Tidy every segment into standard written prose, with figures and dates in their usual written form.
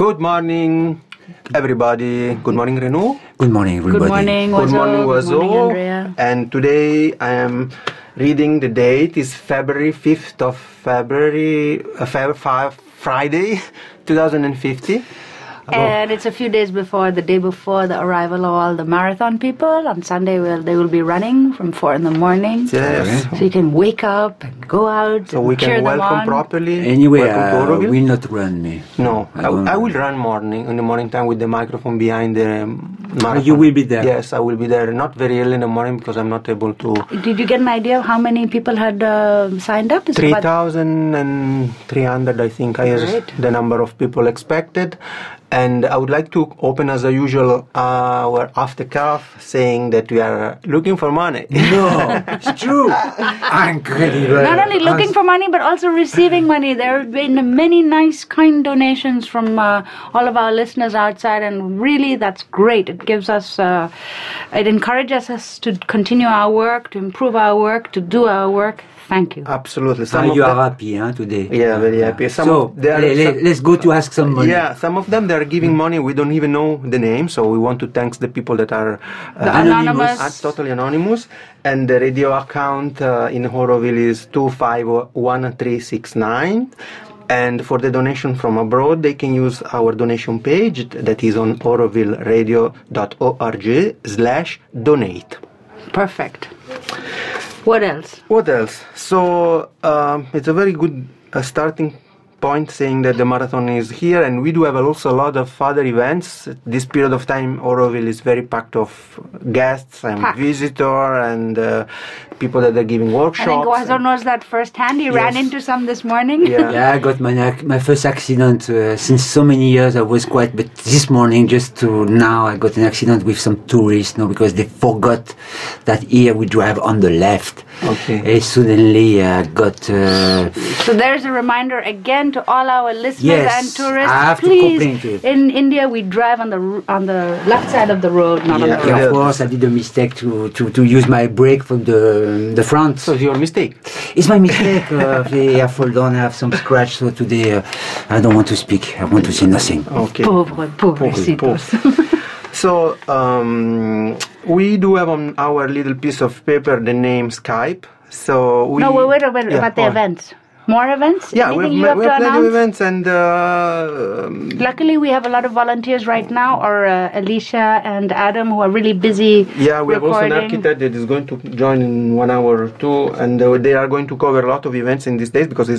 Good morning, everybody. Good morning, Renaud. Good morning, everybody. Good morning, Good morning, Good morning, Oiseau. Andrea. And today I am reading the date. It's February 5th of February, Friday, 2050. And it's a few days before, the day before the arrival of all the marathon people. On Sunday, they will be running from 4 in the morning. Yes. So you can wake up and go out So and we cheer can them welcome on. properly. Anyway, Welcome to Auroville. will not run me. No, I will run in the morning time with the microphone behind the marathon. You will be there? Yes, I will be there. Not very early in the morning because I'm not able to. Did you get an idea of how many people had signed up? Is it about 3,300, I think, is Great. the number of people expected. And I would like to open, as usual, our after calf saying that we are looking for money. No, it's true. Incredible. Not only looking for money, but also receiving money. There have been many nice, kind donations from all of our listeners outside, and really, that's great. It gives us, it encourages us to continue our work, to improve our work, to do our work. Thank you. Absolutely. You are happy today. Yeah, very happy. Let's go to ask some money. Yeah, some of them they are giving money. We don't even know the name, so we want to thank the people that are anonymous. totally anonymous. And the radio account in Auroville is 251369. And for the donation from abroad, they can use our donation page that is on aurovilleradio.org/donate. Perfect. What else? What else? So it's a very good starting point saying that the marathon is here, and we do have also a lot of other events. This period of time, Auroville is very packed of guests and visitors and people that are giving workshops. I think Oiseau knows that firsthand. He ran into some this morning. Yeah. I got my first accident since so many years. I was quiet, but this morning, now, I got an accident with some tourists, because they forgot that here we drive on the left. Okay. And suddenly I got. So there's a reminder again to all our listeners and tourists. I have please, to complain to it. in India we drive on the left side of the road, not on the Yeah, right. of course, I did a mistake to use my brake from the front. So it's your mistake. It's my mistake. I fall down, I have some scratch. So today I don't want to speak. I want to say nothing. Okay. Pobrecitos. So we do have on our little piece of paper the name Skype. So we wait about the events. More events? Yeah, we Anything have you have to plenty of announce? events, and Luckily, we have a lot of volunteers right now, or Alicia and Adam, who are really busy. yeah, we have also an recording. architect that is going to join in 1 hour or two, and they are going to cover a lot of events in these days because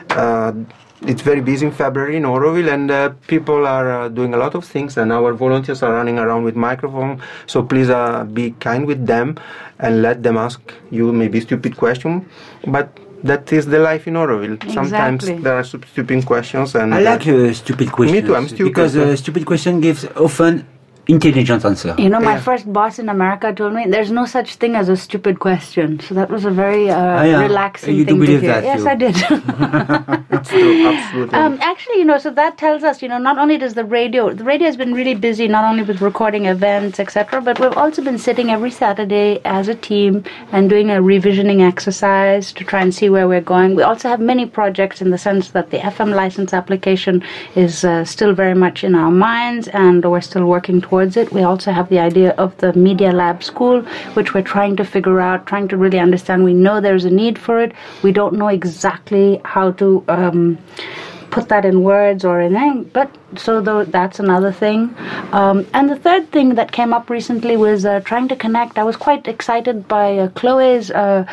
it's very busy in February in Auroville, and people are doing a lot of things, and our volunteers are running around with microphone. So please be kind with them and let them ask you maybe stupid question, but that is the life in Auroville. Sometimes Exactly. there are stupid questions, and I like stupid questions. Me too, I'm stupid. Because a stupid question gives often intelligent answer. My Yeah. first boss in America told me there's no such thing as a stupid question. So that was a very yeah. relaxing You do thing to believe hear. that, Yes, you? I did. it's true, absolutely. Actually, so that tells us, not only does the radio has been really busy, not only with recording events, etc., but we've also been sitting every Saturday as a team and doing a revisioning exercise to try and see where we're going. We also have many projects in the sense that the FM license application is still very much in our minds, and we're still working towards it. We also have the idea of the Media Lab School, which we're trying to figure out, trying to really understand. We know there's a need for it. We don't know exactly how to put that in words or anything, but that's another thing. And the third thing that came up recently was trying to connect. I was quite excited by Chloe's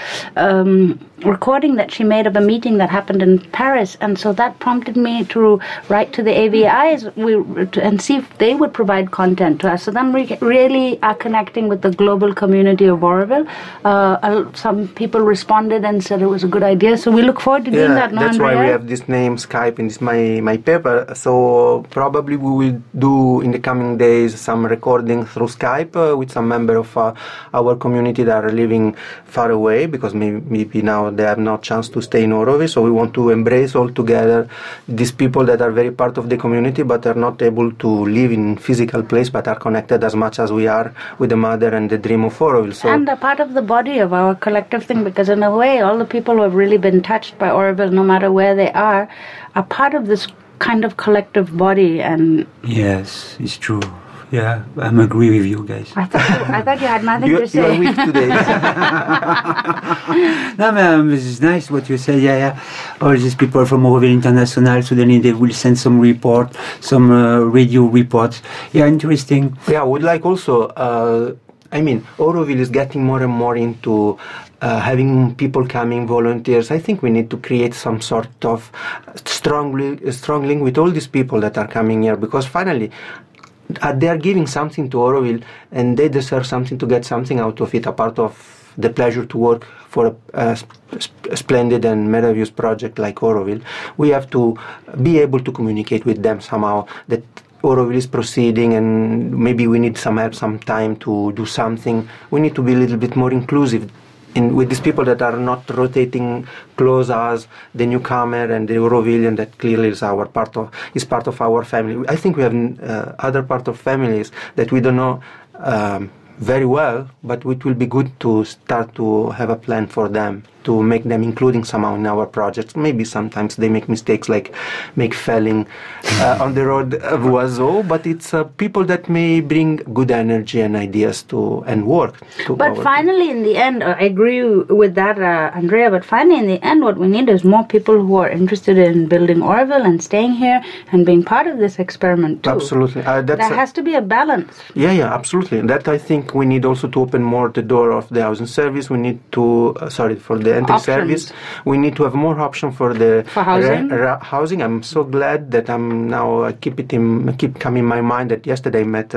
recording that she made of a meeting that happened in Paris, and so that prompted me to write to the AVIs and see if they would provide content to us. So then we really are connecting with the global community of Auroville. Some people responded and said it was a good idea, so we look forward to doing that now. That's why we have this name Skype in my paper. So probably we will do in the coming days some recording through Skype with some member of our community that are living far away, because maybe now they have no chance to stay in Auroville. So we want to embrace all together these people that are very part of the community but are not able to live in physical place but are connected as much as we are with the mother and the dream of Auroville. So and a part of the body of our collective thing, because in a way all the people who have really been touched by Auroville, no matter where they are part of this kind of collective body. And yes, it's true. Yeah, I'm agree with you guys. I thought you had nothing to say. You are weak today. No, man, this is nice what you say. Yeah. All these people from Auroville International, suddenly they will send some report, some radio reports. Yeah, interesting. Yeah, I would like also, Auroville is getting more and more into having people coming, volunteers. I think we need to create some sort of strong link with all these people that are coming here, because finally, they are giving something to Auroville, and they deserve something to get something out of it, apart of the pleasure to work for a splendid and meravious project like Auroville. We have to be able to communicate with them somehow that Auroville is proceeding, and maybe we need some help, some time to do something. We need to be a little bit more inclusive with these people that are not rotating close as the newcomer and the Aurovillian that clearly is part of our family. I think we have other part of families that we don't know very well, but it will be good to start to have a plan for them, to make them including somehow in our projects. Maybe sometimes they make mistakes like felling on the road of Oiseau, but it's people that may bring good energy and ideas and work. But finally, in the end, I agree with that, Andrea, but finally, in the end, what we need is more people who are interested in building Auroville and staying here and being part of this experiment too. Absolutely. There has to be a balance. Yeah, absolutely. That I think we need also to open more the door of the housing service. We need to, for the entry service, we need to have more option for housing. Housing. I'm so glad that I keep coming in my mind that yesterday I met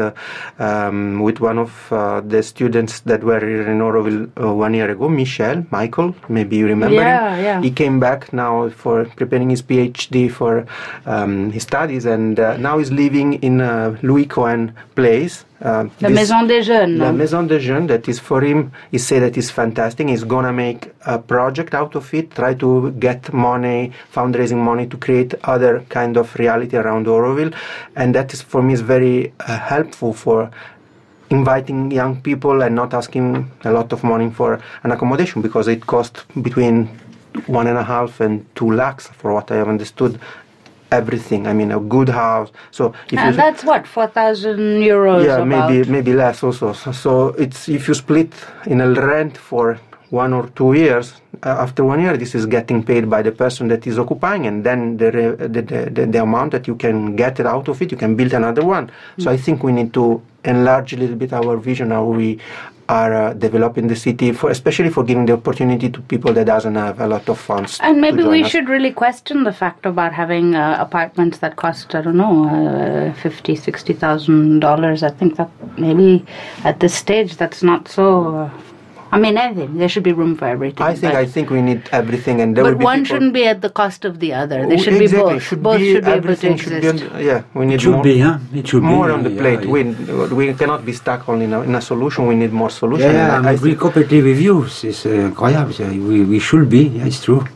with one of the students that were here in Auroville 1 year ago, Michael, maybe you remember him. Yeah. He came back now for preparing his PhD for his studies, and now he's living in Louis Cohen place. Maison des Jeunes. La Maison des Jeunes, that is for him, he said that is fantastic. He's going to make a project out of it, try to get money, fundraising money to create other kind of reality around Auroville. And that is, for me, is very helpful for inviting young people and not asking a lot of money for an accommodation, because it costs between 1.5 and 2 lakhs, for what I have understood. Everything. I mean, a good house. So that's what, 4,000 euros. Yeah, maybe less also. So it's, if you split in a rent for 1 or 2 years, after 1 year, this is getting paid by the person that is occupying, and then the amount that you can get it out of it, you can build another one. So I think we need to enlarge a little bit our vision, how we are developing the city, especially for giving the opportunity to people that doesn't have a lot of funds. And maybe we should really question the fact about having apartments that cost, I don't know, $50,000, $60,000. I think that maybe at this stage that's not so... anything. There should be room for everything. I think we need everything, and but one shouldn't be at the cost of the other. There should be both. Both should be able to exist. We need It should more be on the plate. Yeah. We cannot be stuck only in a solution. We need more solutions. Yeah, I agree completely with you. It's incredible. We should be. Yeah, it's true.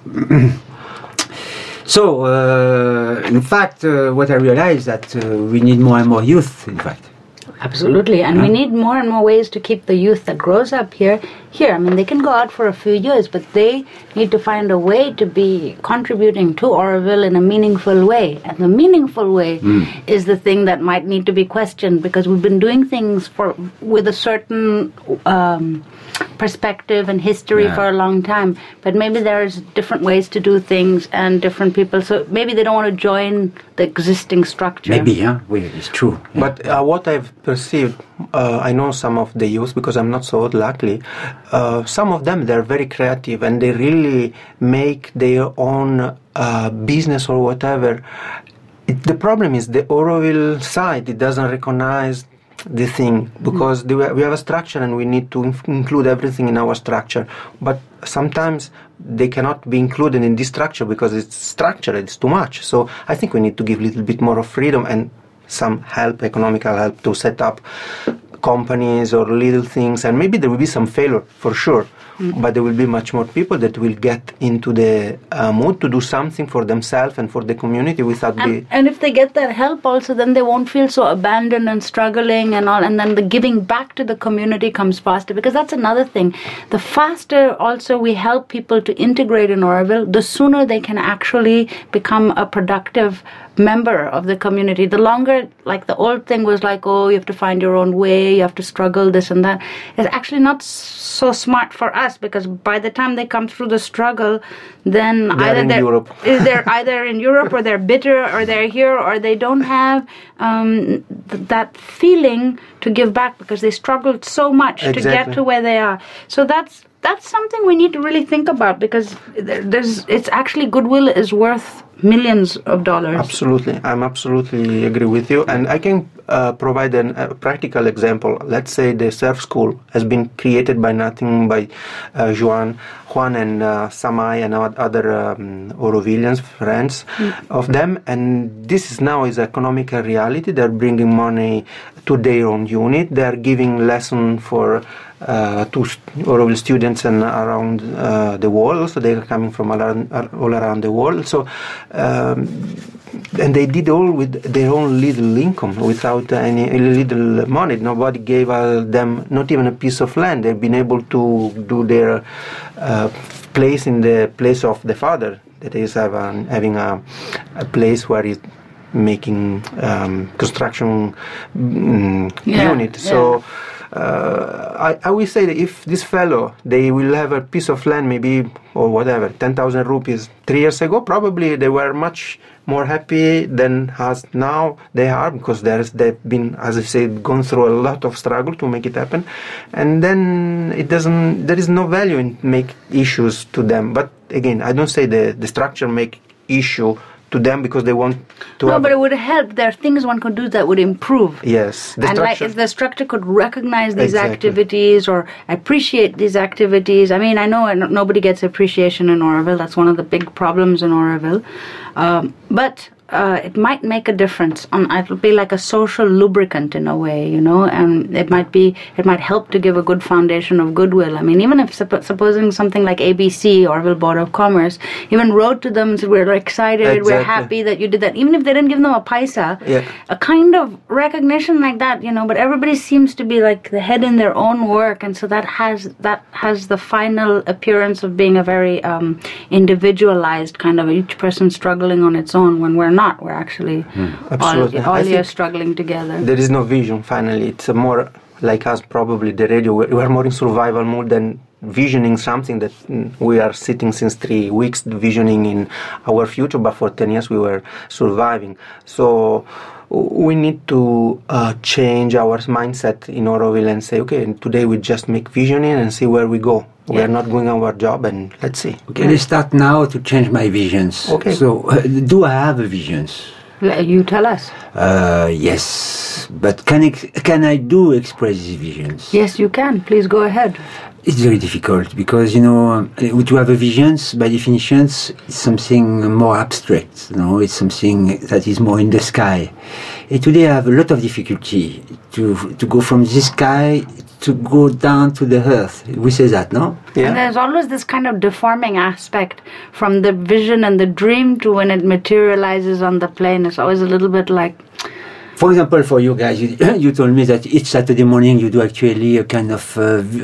So, in fact, what I realized that we need more and more youth. In fact. Absolutely, and we need more and more ways to keep the youth that grows up here. They can go out for a few years, but they need to find a way to be contributing to Auroville in a meaningful way. And the meaningful way is the thing that might need to be questioned, because we've been doing things with a certain perspective and history for a long time. But maybe there's different ways to do things and different people. So maybe they don't want to join the existing structure. Maybe, it's true. Yeah. But what I've perceived, I know some of the youth, because I'm not so old, luckily. Some of them, they're very creative, and they really make their own business or whatever. The problem is the Auroville side, it doesn't recognize the thing, because we have a structure and we need to include everything in our structure, but sometimes they cannot be included in this structure because it's structured, it's too much. So I think we need to give a little bit more of freedom and some help, economical help, to set up companies or little things, and maybe there will be some failure for sure, but there will be much more people that will get into the mood to do something for themselves and for the community without and if they get that help also, then they won't feel so abandoned and struggling and all, and then the giving back to the community comes faster, because that's another thing. The faster also we help people to integrate in Oroville, the sooner they can actually become a productive member of the community. The longer, like the old thing was like, oh, you have to find your own way, you have to struggle, this and that. It's actually not so smart for us, because by the time they come through the struggle, then they're in Europe. They're either in Europe, or they're bitter, or they're here, or they don't have that feeling to give back, because they struggled so much to get to where they are. So that's something we need to really think about, because it's actually goodwill is worth millions of dollars. Absolutely. I'm absolutely agree with you. And I can provide a practical example. Let's say the surf school has been created by nothing by Juan and Samai and other Orovillians, friends of them. And this is now is economical reality. They're bringing money to their own unit. They're giving lesson for to Oroville students and around the world. So they are coming from all around the world. So and they did all with their own little income, without any little money. Nobody gave them not even a piece of land. They've been able to do their place in the place of the father. That is having a place where he's making construction unit. So. I will say that if this fellow, they will have a piece of land, maybe, or whatever, 10,000 rupees 3 years ago, probably they were much more happy than as now they are, because they've been, as I said, gone through a lot of struggle to make it happen. And then there is no value in make issues to them. But again, I don't say the structure make issue to them because they want to. No, but it would help. There are things one could do that would improve. Yes, and like if the structure could recognize these activities or appreciate these activities. I mean, I know nobody gets appreciation in Oroville. That's one of the big problems in Oroville. But it might make a difference. It'll be like a social lubricant in a way, you know, and it might help to give a good foundation of goodwill. I mean, even if supposing something like ABC, Oroville Board of Commerce, even wrote to them and said, we're excited, we're happy that you did that, even if they didn't give them a paisa, a kind of recognition like that, you know, but everybody seems to be like the head in their own work, and so that has the final appearance of being a very individualized kind of each person struggling on its own, when we're not. We're actually all here struggling together. There is no vision, finally. It's more like us, probably the radio. We're more in survival mode than visioning something that we are sitting since 3 weeks, visioning in our future, but for 10 years we were surviving. So we need to change our mindset in Oroville and say, okay, today we just make visioning and see where we go. We are not doing our job, and let's see. Okay, let's start now to change my visions. Okay. So, do I have visions? You tell us. Yes, but can I do express these visions? Yes, you can. Please go ahead. It's very difficult because, you know, to have a visions, by definition, it's something more abstract. You know, it's something that is more in the sky. And today I have a lot of difficulty to go from this sky to go down to the earth. We say that, no? Yeah. And there's always this kind of deforming aspect from the vision and the dream to when it materializes on the plane. It's always a little bit like... For example, for you guys, you told me that each Saturday morning you do actually a kind of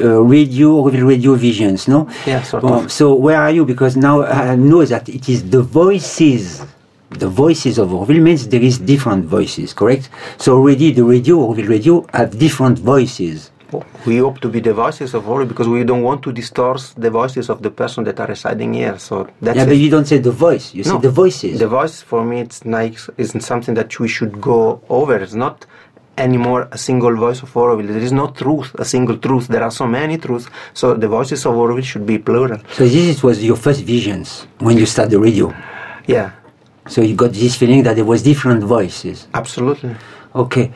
radio visions, no? Yeah, sort of. So where are you? Because now I know that it is the voices of Oroville means there is different voices, correct? So already the Oroville Radio have different voices. We hope to be the voices of Oroville because we don't want to distort the voices of the person that are residing here. So that's but you don't say the voice. You say the voices. The voice for me, it's nice. Isn't something that we should go over. It's not anymore a single voice of Oroville. There is no truth, a single truth. There are so many truths. So the voices of Oroville should be plural. So this was your first visions when you started the radio. Yeah. So you got this feeling that there was different voices. Absolutely. Okay.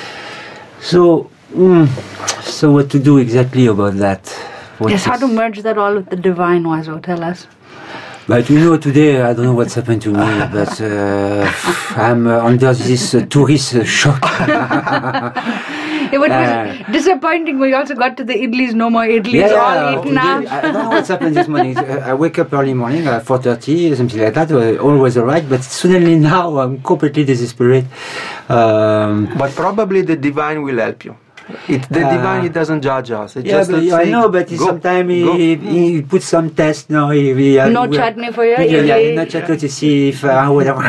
So what to do exactly about that? How to merge that all with the divine, Wazo, tell us. But you know, today, I don't know what's happened to me, but I'm under this tourist shock. It was disappointing. We also got to the idlis. No more idlis. All eaten up. I don't know what's happened this morning. I wake up early morning at 4:30, something like that. Always alright, but suddenly now I'm completely desperate. But probably the divine will help you. The divine, it doesn't judge us. I know, but sometimes he puts some test. No, no chutney for you. No chutney to see if whatever.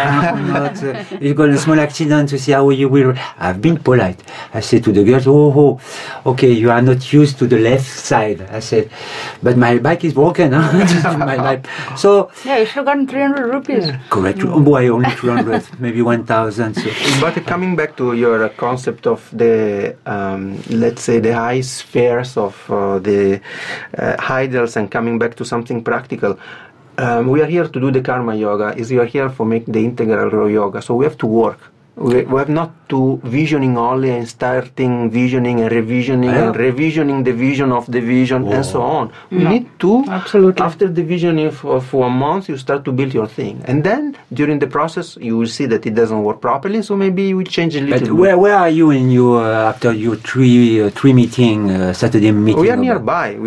You've got a small accident to see how you will. I've been polite. I said to the girls, okay, you are not used to the left side. I said, but my bike is broken. My life. So yeah, you should have gotten 300 rupees. Correct. Oh boy, only 200, maybe 1,000. So. But coming back to your concept of the let's say the high spheres of the idols, and coming back to something practical, we are here to do the karma yoga. We are here for make the integral yoga, so we have to work. We have not to visioning only and starting visioning and revisioning the vision of the vision and so on. We need to, absolutely. After the visioning of 1 month, you start to build your thing. And then during the process, you will see that it doesn't work properly, so maybe you will change a little bit. Where are you in your, after your three meeting, Saturday meeting? We are nearby.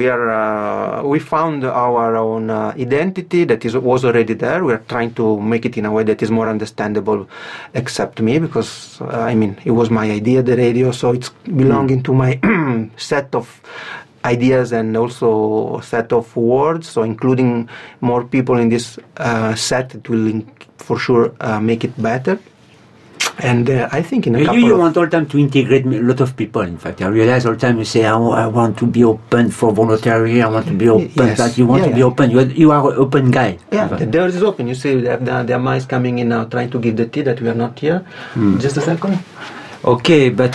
We found our own identity that was already there. We are trying to make it in a way that is more understandable, except me, because it was my idea, the radio, so it's belonging to my set of ideas and also set of words, so including more people in this set, it will for sure make it better. And I think in a couple you want all the time to integrate a lot of people. In fact, I realize all the time you say, I want to be open for voluntary, I want to be open. Yes. That you want to be open. You are an open guy. Yeah, the door is open. You see, the mice coming in now, trying to give the tea that we are not here. Just a second. Okay, but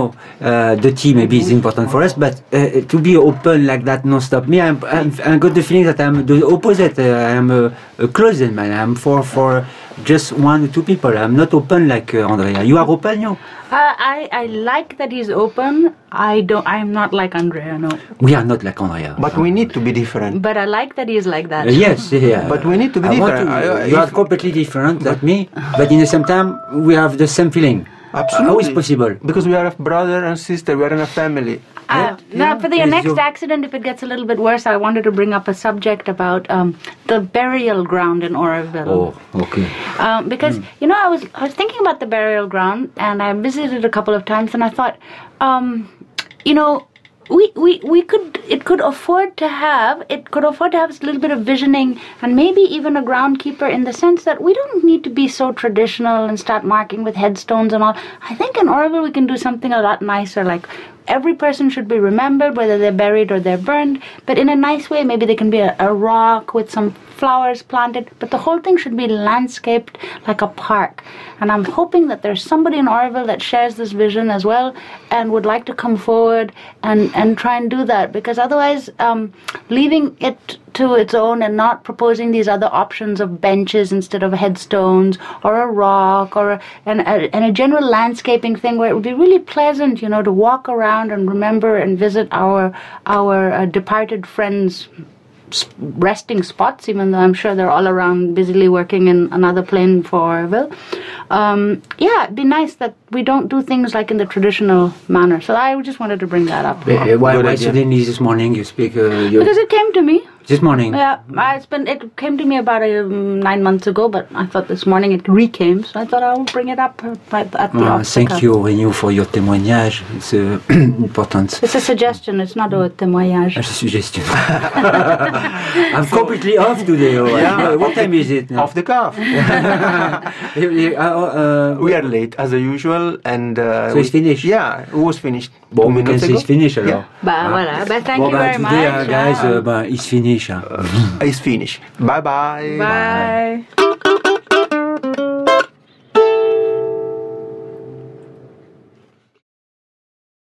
the tea maybe is important for us, but to be open like that non-stop. Me, I got the feeling that I'm the opposite. I am a closed man. I'm for just 1 or 2 people. I'm not open like Andrea. You are open, you? I like that he's open. I'm not like Andrea, no. We are not like Andrea. But we need to be different. But I like that he's like that. Yes, yeah. But we need to be different. You are completely different than me, but in the same time, we have the same feeling. Absolutely. How is possible? Because we are a brother and sister. We are in a family. Now, for the next accident, if it gets a little bit worse, I wanted to bring up a subject about the burial ground in Oroville. Oh, okay. Because I was thinking about the burial ground, and I visited a couple of times, and I thought, it could afford to have a little bit of visioning, and maybe even a groundkeeper, in the sense that we don't need to be so traditional and start marking with headstones and all. I think in Oroville we can do something a lot nicer, like every person should be remembered, whether they're buried or they're burned, but in a nice way. Maybe there can be a rock with some flowers planted, but the whole thing should be landscaped like a park. And I'm hoping that there's somebody in Oroville that shares this vision as well and would like to come forward and try and do that, because otherwise leaving it to its own and not proposing these other options of benches instead of headstones or a rock or a general landscaping thing where it would be really pleasant, to walk around and remember and visit our departed friends' resting spots, even though I'm sure they're all around busily working in another plane for Oroville. It'd be nice that we don't do things like in the traditional manner. So I just wanted to bring that up. Why suddenly this morning you speak? Because it came to me. This morning? Yeah, it came to me about 9 months ago, but I thought this morning it recame, so I thought I would bring it up at the office. Thank you, Renew, for your témoignage. It's important. It's a suggestion, it's not a témoignage. A suggestion. I'm completely off today. What time is it now? Off the cuff. We are late, as usual, and... so it's finished? Yeah, it was finished. Bon, we can say it's finished, alors. Voilà. Thank you very much. Guys, it's finished. It's finished. Bye-bye. Bye.